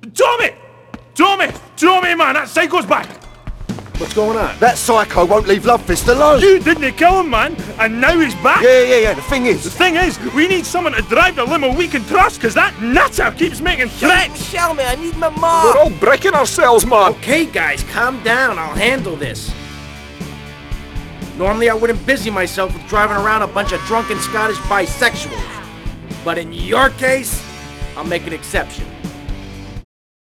Tommy! Tommy! Tommy, man, that psycho's back! What's going on? That psycho won't leave Lovefist alone. You didn't kill him, man, and now he's back! Yeah. The thing The is... thing is, we need someone to drive the limo we can trust, because that nutter keeps making threats! Show me, I need my We're mom! all breaking ourselves, man! Okay, guys, calm down. I'll handle this. Normally, I wouldn't busy myself with driving around a bunch of drunken Scottish bisexuals. But in your case, I'll make an exception.